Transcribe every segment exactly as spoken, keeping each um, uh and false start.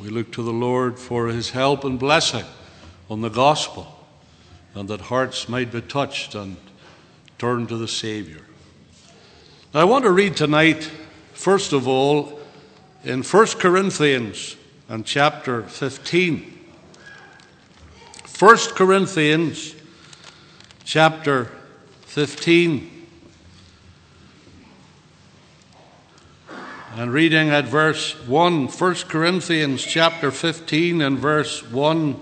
We look to the Lord for his help and blessing on the gospel, and that hearts might be touched and turn to the Savior. I want to read tonight, first of all, in First Corinthians and chapter fifteen. First Corinthians chapter fifteen. And reading at verse one, First Corinthians chapter fifteen and verse one,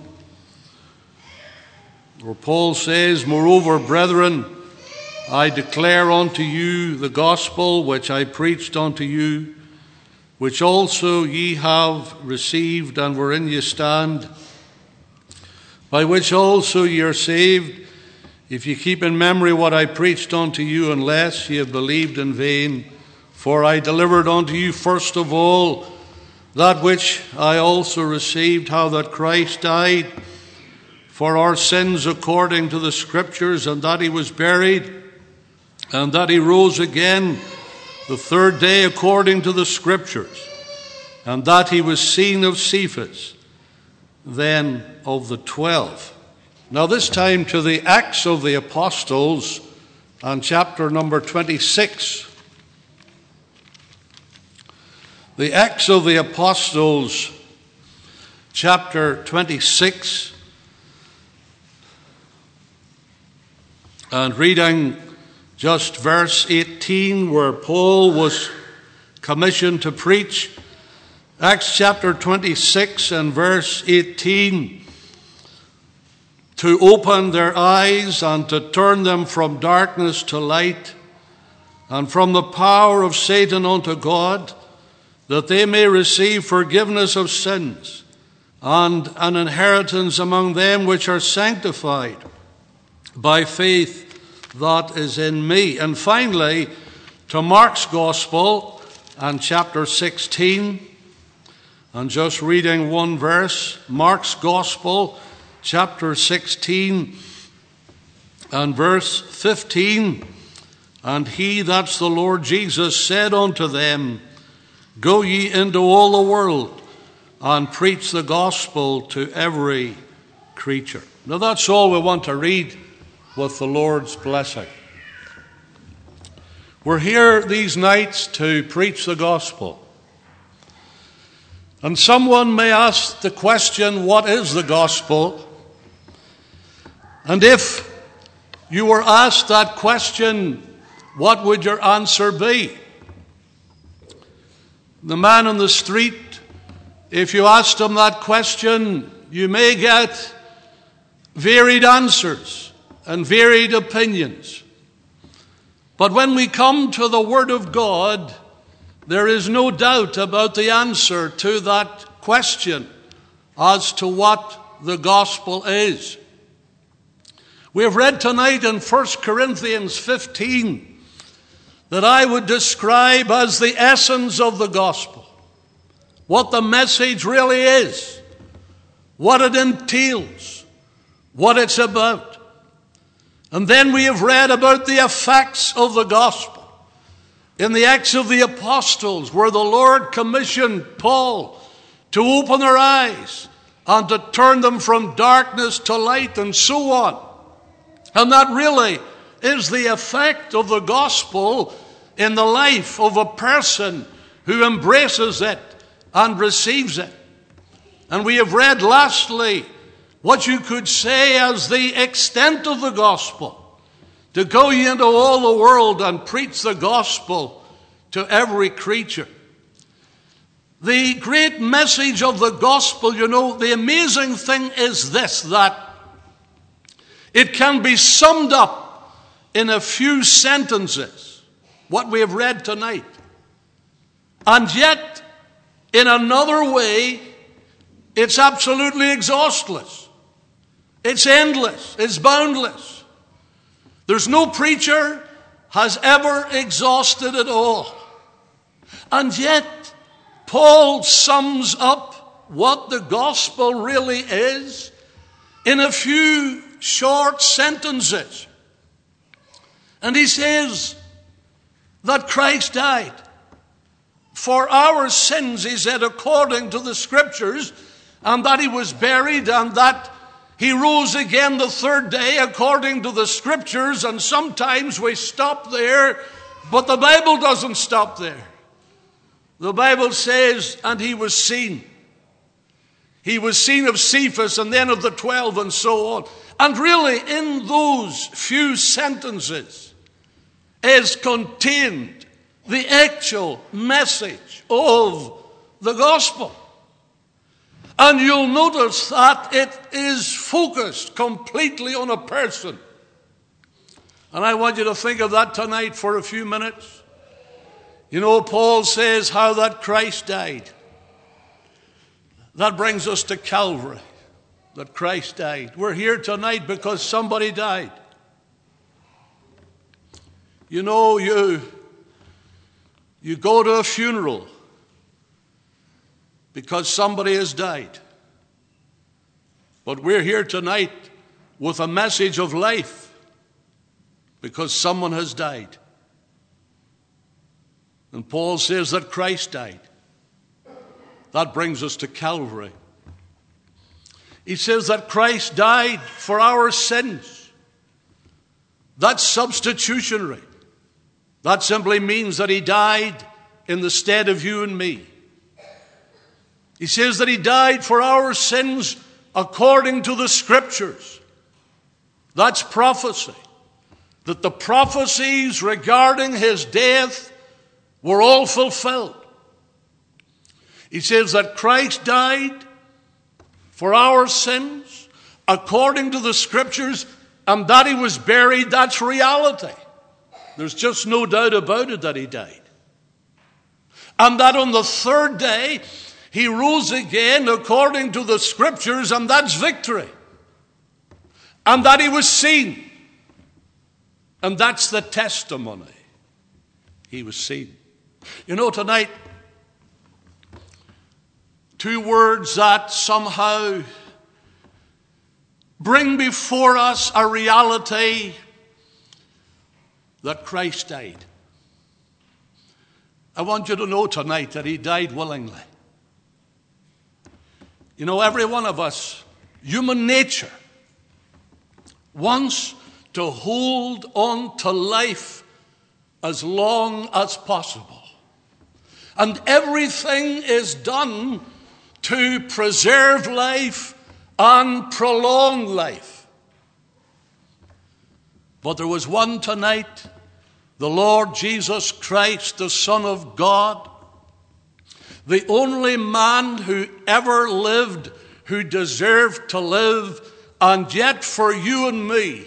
where Paul says, "Moreover, brethren, I declare unto you the gospel which I preached unto you, which also ye have received, and wherein ye stand, by which also ye are saved, if ye keep in memory what I preached unto you, unless ye have believed in vain. For I delivered unto you first of all that which I also received, how that Christ died for our sins according to the Scriptures, and that he was buried, and that he rose again the third day according to the Scriptures, and that he was seen of Cephas, then of the twelve." Now this time to the Acts of the Apostles and chapter number twenty-six. The Acts of the Apostles, chapter twenty-six, and reading just verse eighteen, where Paul was commissioned to preach. Acts chapter twenty-six and verse eighteen, "To open their eyes and to turn them from darkness to light, and from the power of Satan unto God, that they may receive forgiveness of sins, and an inheritance among them which are sanctified by faith that is in me." And finally, to Mark's Gospel and chapter sixteen, and just reading one verse, Mark's Gospel, chapter sixteen, and verse fifteen, "And he," that's the Lord Jesus, "said unto them, Go ye into all the world, and preach the gospel to every creature." Now that's all we want to read with the Lord's blessing. We're here these nights to preach the gospel. And someone may ask the question, what is the gospel? And if you were asked that question, what would your answer be? The man on the street, if you asked him that question, you may get varied answers and varied opinions. But when we come to the Word of God, there is no doubt about the answer to that question as to what the gospel is. We have read tonight in First Corinthians fifteen that I would describe as the essence of the gospel, what the message really is, what it entails, what it's about. And then we have read about the effects of the gospel in the Acts of the Apostles, where the Lord commissioned Paul to open their eyes and to turn them from darkness to light, and so on. And that really is the effect of the gospel in the life of a person who embraces it and receives it. And we have read lastly what you could say as the extent of the gospel, to go ye into all the world and preach the gospel to every creature. The great message of the gospel, you know, the amazing thing is this, that it can be summed up in a few sentences, what we have read tonight. And yet, in another way, it's absolutely exhaustless. It's endless. It's boundless. There's no preacher has ever exhausted it all. And yet, Paul sums up what the gospel really is in a few short sentences. And he says that Christ died for our sins, he said, according to the Scriptures, and that he was buried, and that he rose again the third day according to the Scriptures. And sometimes we stop there, but the Bible doesn't stop there. The Bible says, and he was seen. He was seen of Cephas and then of the twelve and so on. And really in those few sentences is contained the actual message of the gospel. And you'll notice that it is focused completely on a person. And I want you to think of that tonight for a few minutes. You know, Paul says how that Christ died. That brings us to Calvary, that Christ died. We're here tonight because somebody died. You know, you, you go to a funeral because somebody has died. But we're here tonight with a message of life because someone has died. And Paul says that Christ died. That brings us to Calvary. He says that Christ died for our sins. That's substitutionary. That simply means that he died in the stead of you and me. He says that he died for our sins according to the Scriptures. That's prophecy. That the prophecies regarding his death were all fulfilled. He says that Christ died for our sins according to the Scriptures, and that he was buried. That's reality. There's just no doubt about it that he died. And that on the third day he rose again according to the Scriptures, and that's victory. And that he was seen. And that's the testimony. He was seen. You know, tonight, two words that somehow bring before us a reality that Christ died. I want you to know tonight that he died willingly. You know, every one of us, human nature, wants to hold on to life as long as possible. And everything is done to preserve life and prolong life. But there was one tonight, the Lord Jesus Christ, the Son of God, the only man who ever lived who deserved to live, and yet for you and me,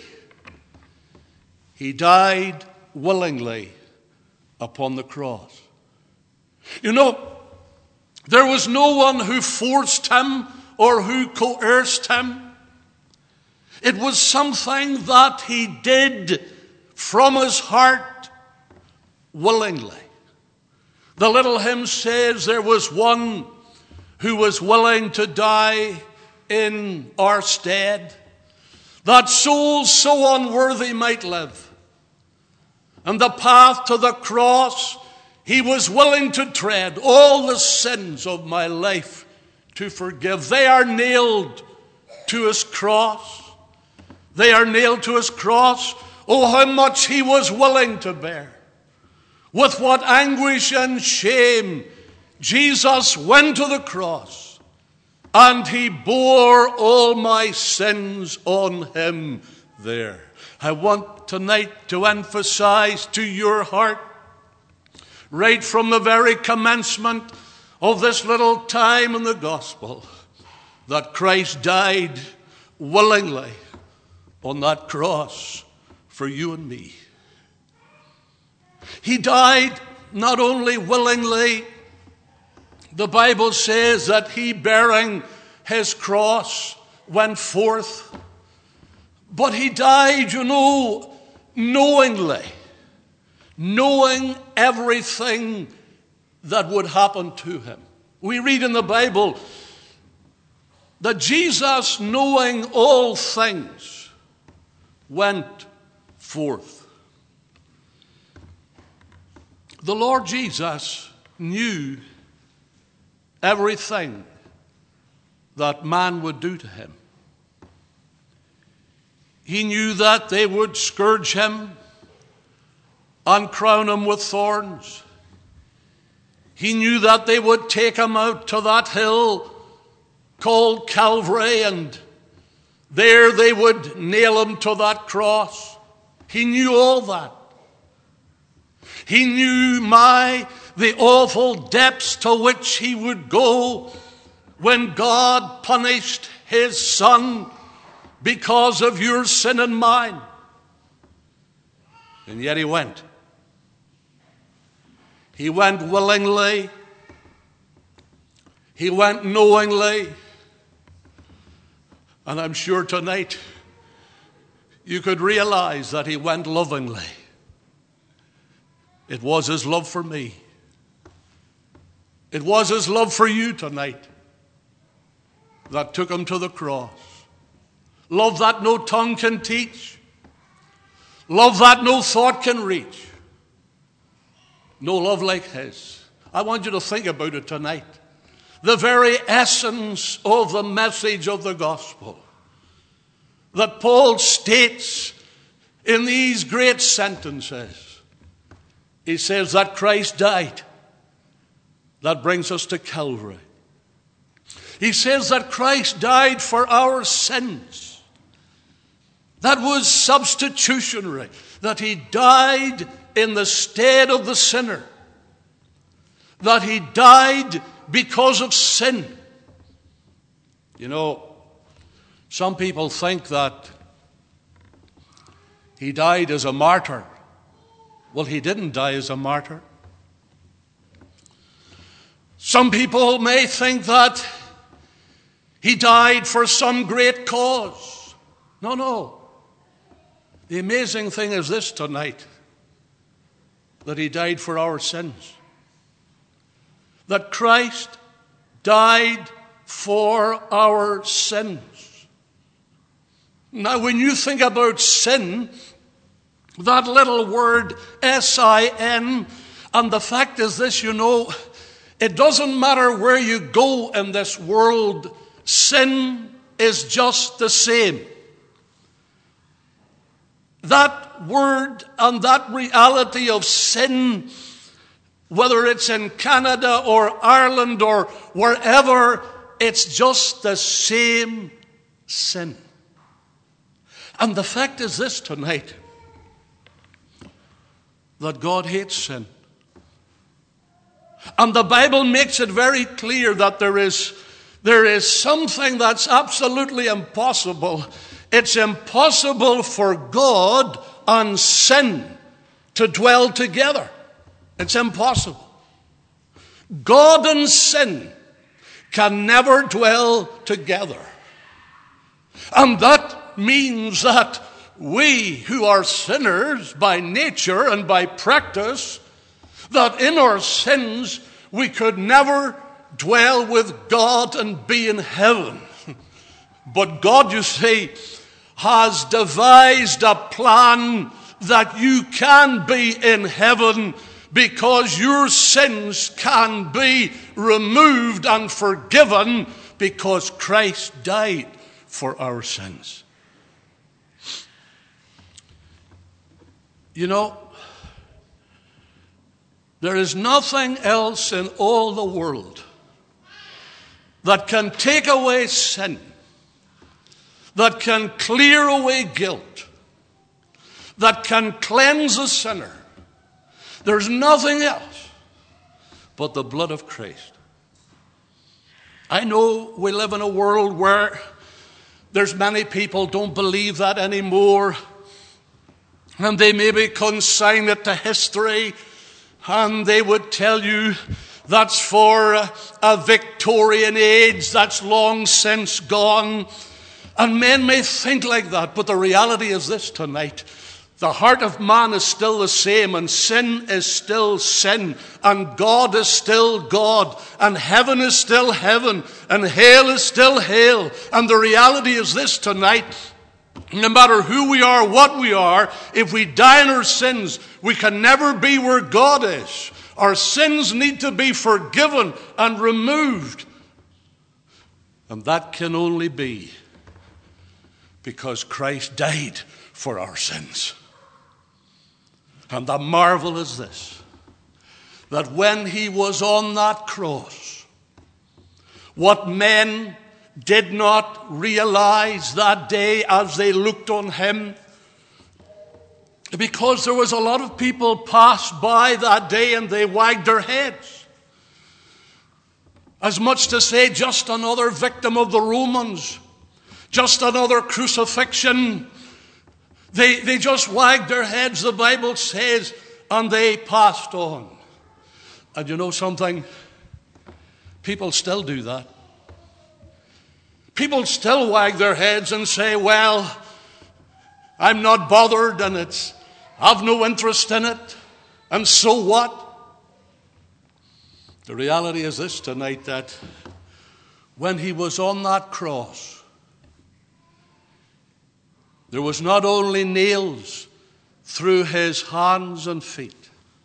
he died willingly upon the cross. You know, there was no one who forced him or who coerced him. It was something that he did from his heart willingly. The little hymn says there was one who was willing to die in our stead, that souls so unworthy might live. And the path to the cross he was willing to tread, all the sins of my life to forgive. They are nailed to his cross. They are nailed to his cross. Oh, how much he was willing to bear. With what anguish and shame Jesus went to the cross, and he bore all my sins on him there. I want tonight to emphasize to your heart, right from the very commencement of this little time in the gospel, that Christ died willingly on that cross for you and me. He died not only willingly, the Bible says that he, bearing his cross, went forth, but he died, you know, knowingly, knowing everything that would happen to him. We read in the Bible that Jesus, knowing all things, went forth. The Lord Jesus knew everything that man would do to him. He knew that they would scourge him and crown him with thorns. He knew that they would take him out to that hill called Calvary, and there they would nail him to that cross. He knew all that. He knew, my, the awful depths to which he would go when God punished his Son because of your sin and mine. And yet he went. He went willingly. He went knowingly. And I'm sure tonight you could realize that he went lovingly. It was his love for me. It was his love for you tonight that took him to the cross. Love that no tongue can teach. Love that no thought can reach. No love like his. I want you to think about it tonight. The very essence of the message of the gospel that Paul states in these great sentences. He says that Christ died. That brings us to Calvary. He says that Christ died for our sins. That was substitutionary. That he died in the stead of the sinner. That he died because of sin. You know, some people think that he died as a martyr. Well, he didn't die as a martyr. Some people may think that he died for some great cause. No, no. The amazing thing is this tonight, that he died for our sins. That Christ died for our sins. Now, when you think about sin, that little word S I N, and the fact is this, you know, it doesn't matter where you go in this world, sin is just the same. That word and that reality of sin, whether it's in Canada or Ireland or wherever, it's just the same sin. And the fact is this tonight, that God hates sin. And the Bible makes it very clear that there is, there is something that's absolutely impossible. It's impossible for God and sin to dwell together. It's impossible. God and sin can never dwell together. And that means that we who are sinners by nature and by practice, that in our sins we could never dwell with God and be in heaven. But God, you see, has devised a plan that you can be in heaven because your sins can be removed and forgiven because Christ died for our sins. You know, there is nothing else in all the world that can take away sin, that can clear away guilt, that can cleanse a sinner. There's nothing else but the blood of Christ. I know we live in a world where there's many people don't believe that anymore, and they maybe consign it to history, and they would tell you that's for a, a Victorian age that's long since gone. And men may think like that, but the reality is this tonight. The heart of man is still the same, and sin is still sin, and God is still God, and heaven is still heaven, and hell is still hell. And the reality is this tonight. No matter who we are, what we are, if we die in our sins, we can never be where God is. Our sins need to be forgiven and removed. And that can only be because Christ died for our sins. And the marvel is this, that when he was on that cross, what men did not realize that day as they looked on him, because there was a lot of people passed by that day and they wagged their heads, as much to say, just another victim of the Romans, just another crucifixion. They, they just wagged their heads, the Bible says, and they passed on. And you know something? People still do that. People still wag their heads and say, well, I'm not bothered and it's, I've no interest in it. And so what? The reality is this tonight, that when he was on that cross, there was not only nails through his hands and feet,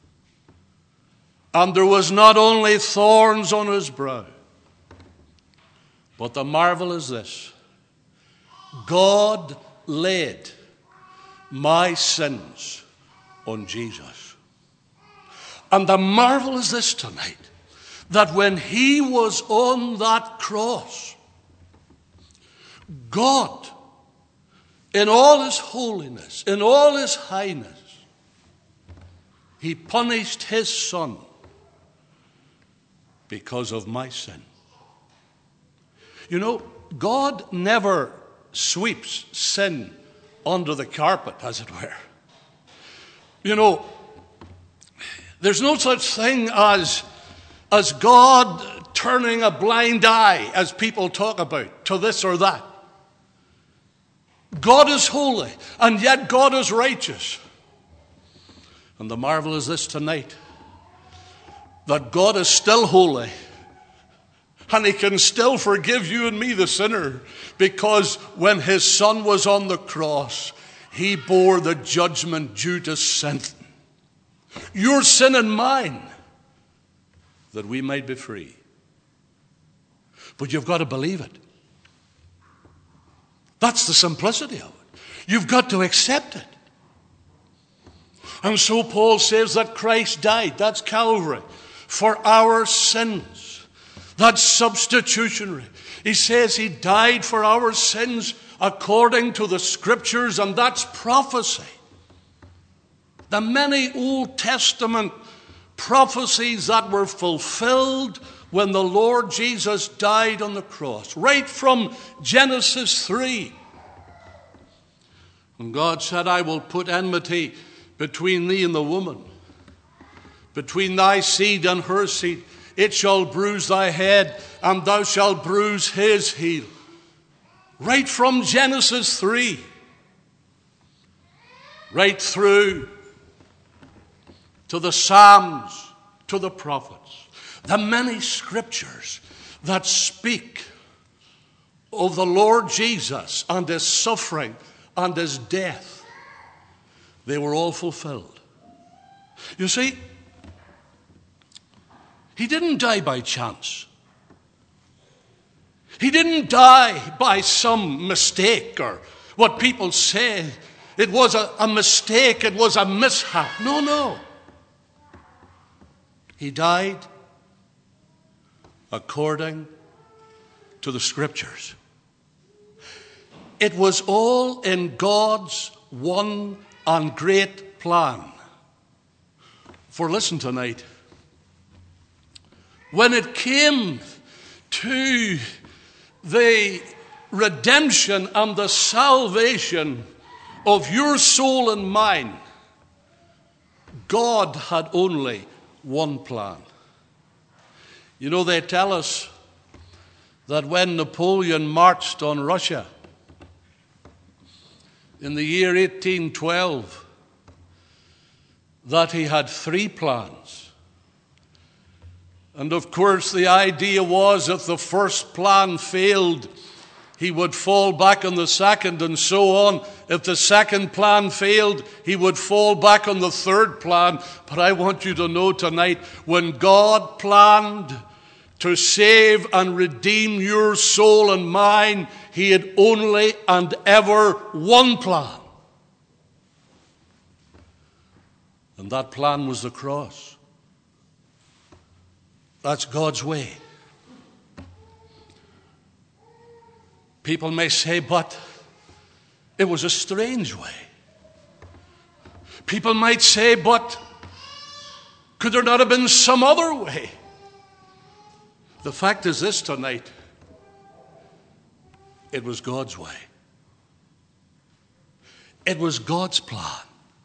and there was not only thorns on his brow, but the marvel is this: God laid my sins on Jesus. And the marvel is this tonight, that when he was on that cross, God, in all his holiness, in all his highness, he punished his son because of my sin. You know, God never sweeps sin under the carpet, as it were. You know, there's no such thing as, as God turning a blind eye, as people talk about, to this or that. God is holy, and yet God is righteous. And the marvel is this tonight, that God is still holy, and he can still forgive you and me, the sinner, because when his son was on the cross, he bore the judgment due to sin. Your sin and mine, that we might be free. But you've got to believe it. That's the simplicity of it. You've got to accept it. And so Paul says that Christ died, that's Calvary, for our sins. That's substitutionary. He says he died for our sins according to the Scriptures, and that's prophecy. The many Old Testament prophecies that were fulfilled when the Lord Jesus died on the cross, right from Genesis three. And God said, I will put enmity between thee and the woman, between thy seed and her seed. It shall bruise thy head, and thou shalt bruise his heel. Right from Genesis three, right through to the Psalms, to the prophets, the many scriptures that speak of the Lord Jesus and his suffering and his death, they were all fulfilled. You see, he didn't die by chance. He didn't die by some mistake or what people say. It was a, a mistake, it was a mishap. No, no. He died according to the Scriptures. It was all in God's one and great plan. For listen tonight, when it came to the redemption and the salvation of your soul and mine, God had only one plan. You know, they tell us that when Napoleon marched on Russia in the year eighteen twelve, that he had three plans. And of course the idea was, if the first plan failed, he would fall back on the second, and so on. If the second plan failed, he would fall back on the third plan. But I want you to know tonight, when God planned to save and redeem your soul and mine, he had only and ever one plan. And that plan was the cross. That's God's way. People may say, but it was a strange way. People might say, but could there not have been some other way? The fact is this tonight, it was God's way. It was God's plan.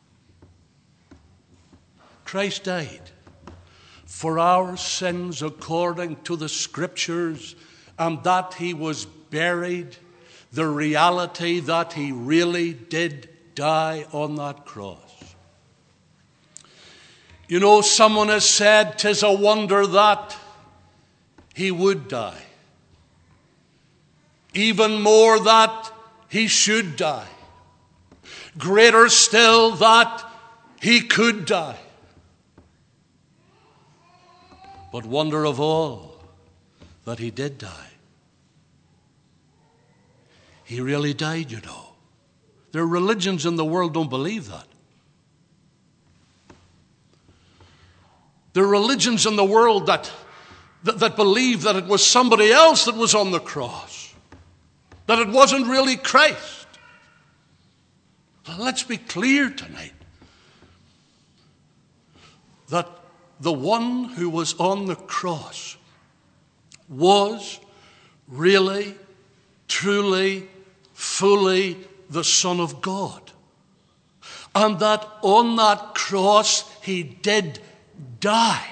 Christ died for our sins according to the Scriptures, and that he was buried, the reality that he really did die on that cross. You know, someone has said 'tis a wonder that he would die. Even more that he should die. Greater still that he could die. But wonder of all, that he did die. He really died, you know. There are religions in the world don't believe that. There are religions in the world that, that, that believe that it was somebody else that was on the cross. That it wasn't really Christ. Well, let's be clear tonight. That the one who was on the cross was really, truly, fully the Son of God. And that on that cross he did die.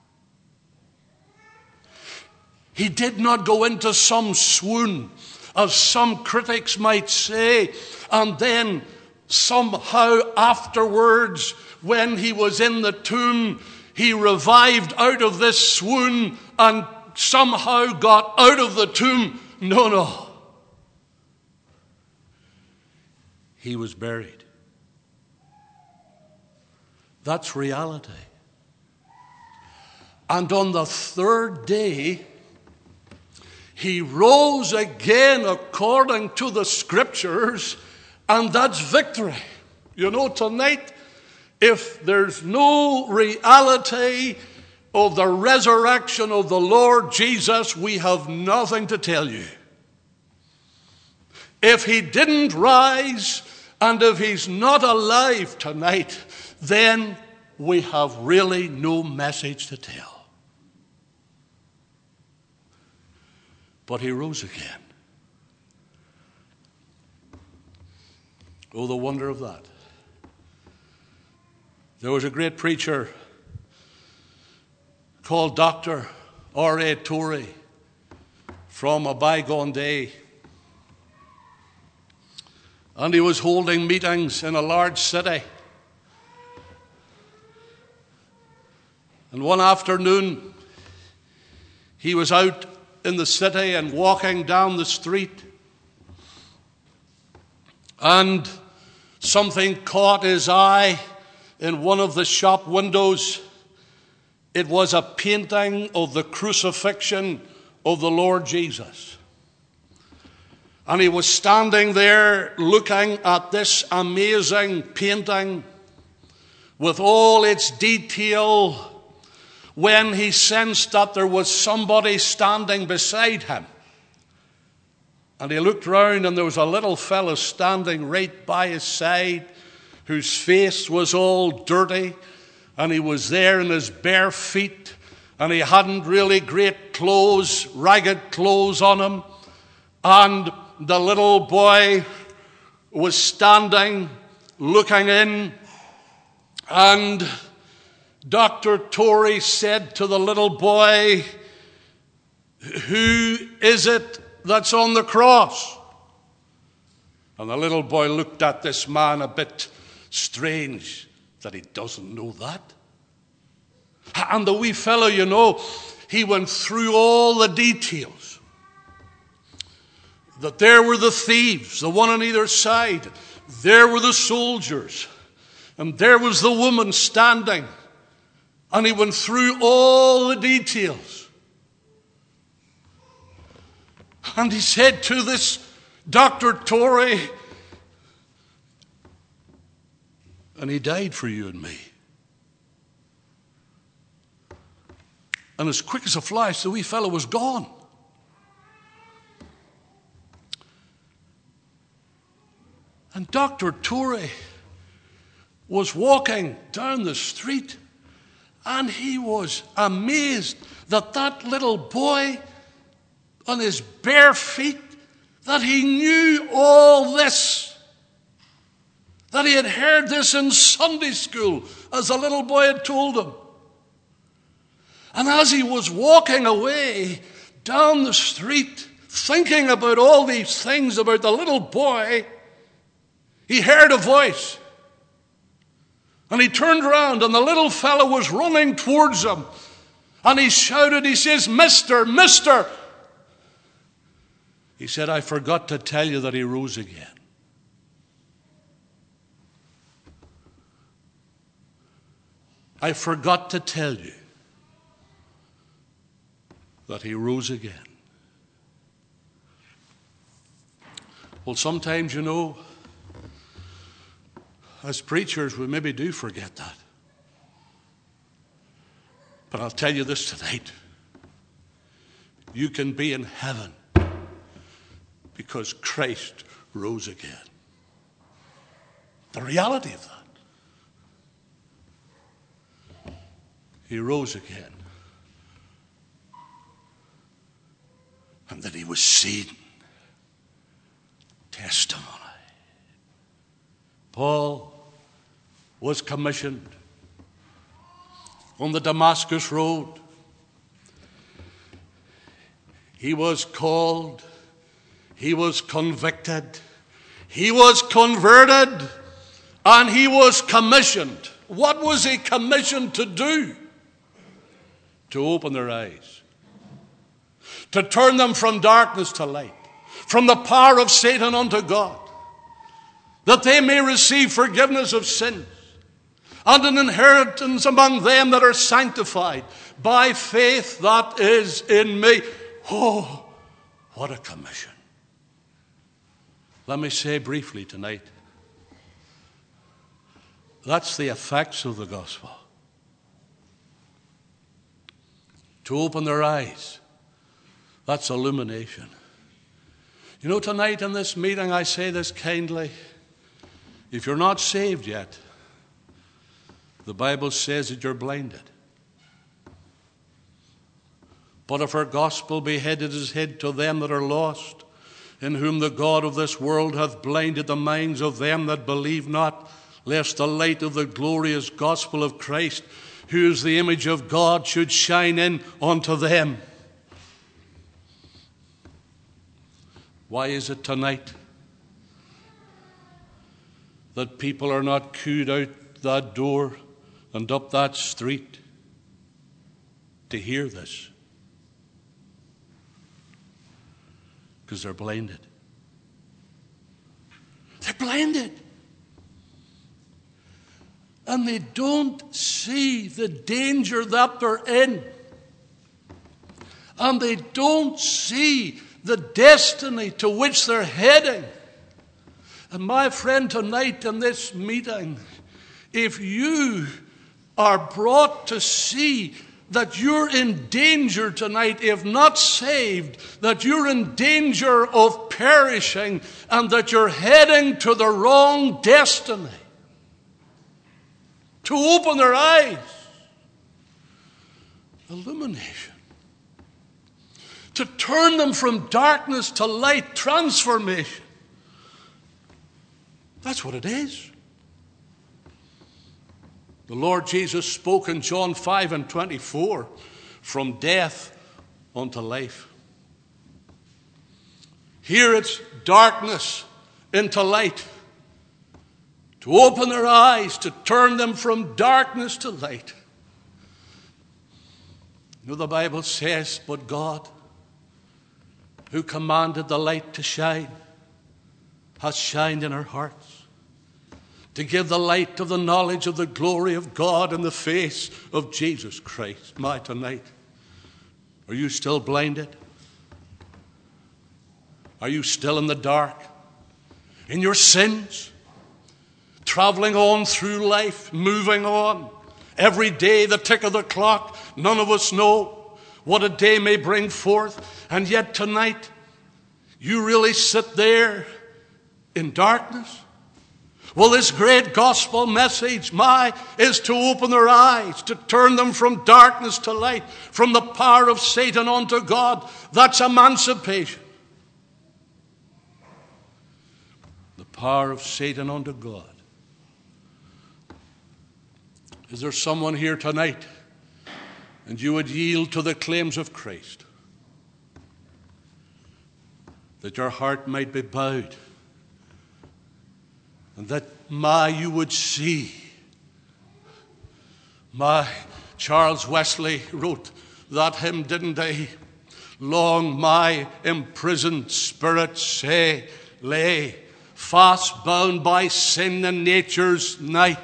He did not go into some swoon, as some critics might say, and then somehow afterwards, when he was in the tomb, he revived out of this swoon and somehow got out of the tomb. No, no. He was buried. That's reality. And on the third day, he rose again according to the Scriptures, and that's victory. You know, tonight, if there's no reality of the resurrection of the Lord Jesus, we have nothing to tell you. If he didn't rise, and if he's not alive tonight, then we have really no message to tell. But he rose again. Oh, the wonder of that. There was a great preacher called Doctor R A Torrey from a bygone day. And he was holding meetings in a large city. And one afternoon, he was out in the city and walking down the street. And something caught his eye in one of the shop windows. It was a painting of the crucifixion of the Lord Jesus. And he was standing there looking at this amazing painting with all its detail, when he sensed that there was somebody standing beside him. And he looked round, and there was a little fellow standing right by his side whose face was all dirty, and he was there in his bare feet, and he hadn't really great clothes, ragged clothes on him. And the little boy was standing, looking in, and Doctor Torrey said to the little boy, "Who is it that's on the cross?" And the little boy looked at this man a bit strange that he doesn't know that. And the wee fellow, you know, he went through all the details. that there were the thieves, the one on either side. There were the soldiers. And there was the woman standing. And he went through all the details. And he said to this Doctor Torrey, and he died for you and me. And as quick as a flash, the wee fellow was gone. And Doctor Torrey was walking down the street, and he was amazed that that little boy on his bare feet, that he knew all this, that he had heard this in Sunday school as the little boy had told him. And as he was walking away down the street, thinking about all these things about the little boy, he heard a voice. And he turned around, and the little fellow was running towards him. And he shouted, he says, "Mister, mister." He said, "I forgot to tell you that he rose again." I forgot to tell you that he rose again. Well, sometimes, you know, as preachers, we maybe do forget that. But I'll tell you this tonight. You can be in heaven because Christ rose again. The reality of that. He rose again. And that he was seen. Testimony. Paul was commissioned on the Damascus road. He was called. He was convicted. He was converted. And he was commissioned. What was he commissioned to do? To open their eyes. To turn them from darkness to light. From the power of Satan unto God. That they may receive forgiveness of sins. And an inheritance among them that are sanctified. By faith that is in me. Oh, what a commission. Let me say briefly tonight. That's the effects of the gospel. To open their eyes. That's illumination. You know, tonight in this meeting, I say this kindly. If you're not saved yet, the Bible says that you're blinded. But if our gospel be hid, it is hid to them that are lost, in whom the God of this world hath blinded the minds of them that believe not, lest the light of the glorious gospel of Christ, who is the image of God, should shine in unto them. Why is it tonight that people are not cooed out that door and up that street to hear this? Because they're blinded. They're blinded. And they don't see the danger that they're in. And they don't see the destiny to which they're heading. And my friend, tonight in this meeting, if you are brought to see that you're in danger tonight, if not saved, that you're in danger of perishing, and that you're heading to the wrong destiny, to open their eyes, illumination. To turn them from darkness to light, transformation. That's what it is. The Lord Jesus spoke in John five and twenty-four, from death unto life. Here it's darkness into light. To open their eyes, to turn them from darkness to light. You know, the Bible says, but God who commanded the light to shine, has shined in our hearts, to give the light of the knowledge of the glory of God in the face of Jesus Christ. My, tonight, are you still blinded? Are you still in the dark, in your sins, traveling on through life, moving on? Every day, the tick of the clock, none of us know what a day may bring forth. And yet tonight, you really sit there in darkness? Well, this great gospel message, my, is to open their eyes, to turn them from darkness to light, from the power of Satan unto God. That's emancipation. The power of Satan unto God. Is there someone here tonight and you would yield to the claims of Christ, that your heart might be bowed, and that, my, you would see? My, Charles Wesley wrote that hymn, didn't he? Long my imprisoned spirit say, lay fast bound by sin and nature's night.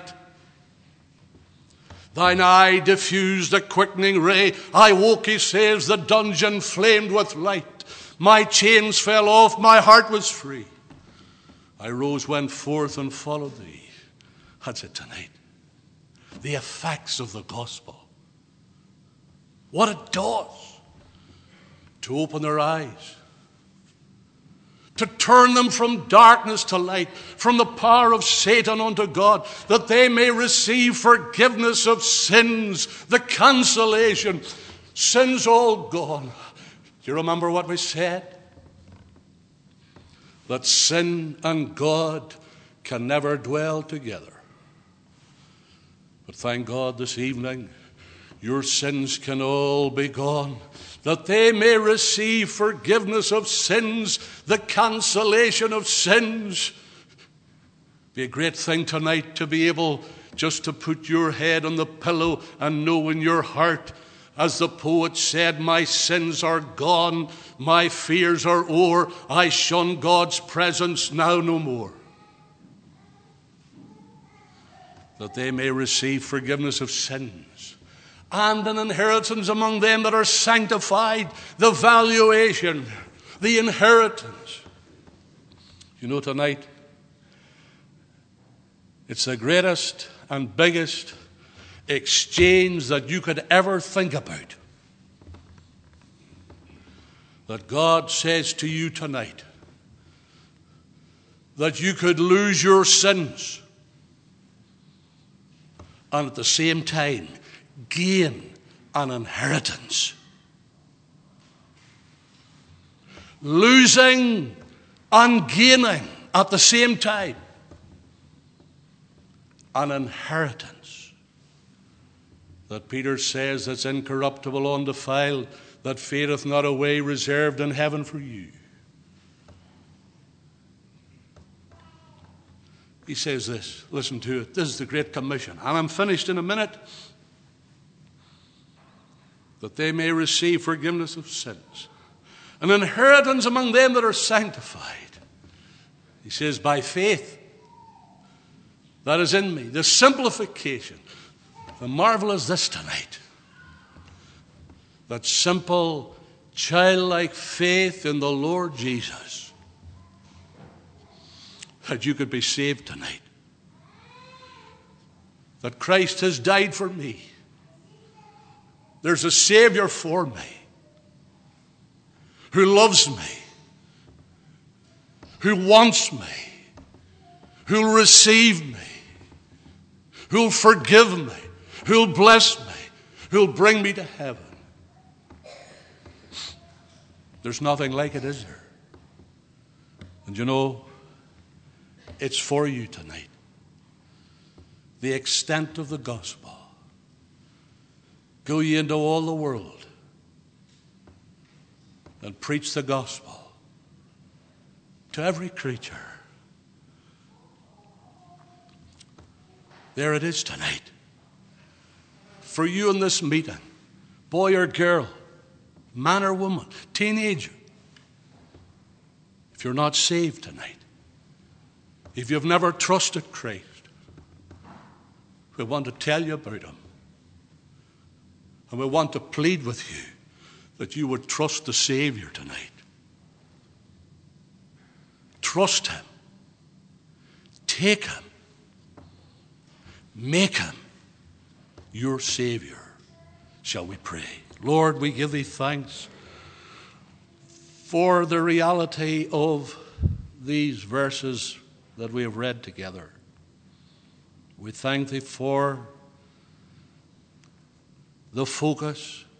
Thine eye diffused a quickening ray. I woke, he says, the dungeon flamed with light. My chains fell off, my heart was free. I rose, went forth, and followed thee. That's it tonight. The effects of the gospel. What it does to open their eyes, to turn them from darkness to light, from the power of Satan unto God, that they may receive forgiveness of sins, the cancellation, sins all gone. Do you remember what we said? That sin and God can never dwell together. But thank God this evening, your sins can all be gone, that they may receive forgiveness of sins, the cancellation of sins. Be a great thing tonight to be able just to put your head on the pillow and know in your heart, as the poet said, my sins are gone, my fears are o'er, I shun God's presence now no more. That they may receive forgiveness of sins and an inheritance among them that are sanctified, the valuation, the inheritance. You know, tonight, it's the greatest and biggest exchange that you could ever think about. That God says to you tonight that you could lose your sins and at the same time gain an inheritance. Losing and gaining at the same time an inheritance that Peter says that's incorruptible, undefiled, that fadeth not away, reserved in heaven for you. He says this, listen to it, this is the Great Commission, and I'm finished in a minute. That they may receive forgiveness of sins, an inheritance among them that are sanctified. He says, by faith that is in me, the simplification. The marvel is this tonight, that simple, childlike faith in the Lord Jesus, that you could be saved tonight. That Christ has died for me. There's a Savior for me who loves me, who wants me, who'll receive me, who'll forgive me, who'll bless me, who'll bring me to heaven. There's nothing like it, is there? And you know, it's for you tonight. The extent of the gospel. Go ye into all the world and preach the gospel to every creature. There it is tonight. For you in this meeting, boy or girl, man or woman, teenager, If you're not saved tonight, if you've never trusted Christ, we want to tell you about him. And we want to plead with you that you would trust the Savior tonight. Trust him. Take him. Make him your Savior. Shall we pray? Lord, we give thee thanks for the reality of these verses that we have read together. We thank thee for the focus